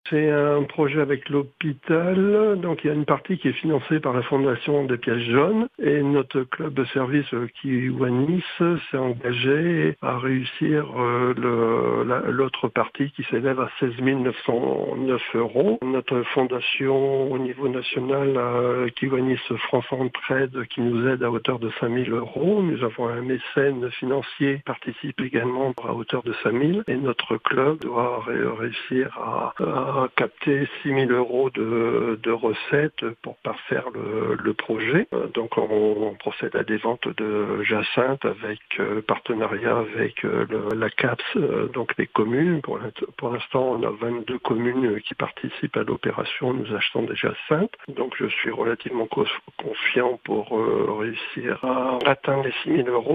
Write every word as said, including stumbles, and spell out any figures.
C'est un projet avec l'hôpital, donc il y a une partie qui est financée par la Fondation des Pièces jaunes et notre club de service Kiwanis s'est engagé à réussir euh, le, la, l'autre partie qui s'élève à seize mille neuf cent neuf euros. Notre fondation au niveau national, euh, Kiwanis France Entraide, qui nous aide à hauteur de cinq mille euros. Nous avons un mécène financier qui participe également à hauteur de cinq mille et notre club doit ré- réussir à, à à capter six mille euros de, de recettes pour parfaire le, le projet. Donc on, on procède à des ventes de jacinthe avec euh, partenariat avec euh, le, la C A P S, euh, donc les communes. Pour, pour l'instant, on a vingt-deux communes qui participent à l'opération. Nous achetons des jacinthes. Donc je suis relativement confiant pour euh, réussir à atteindre les six mille euros.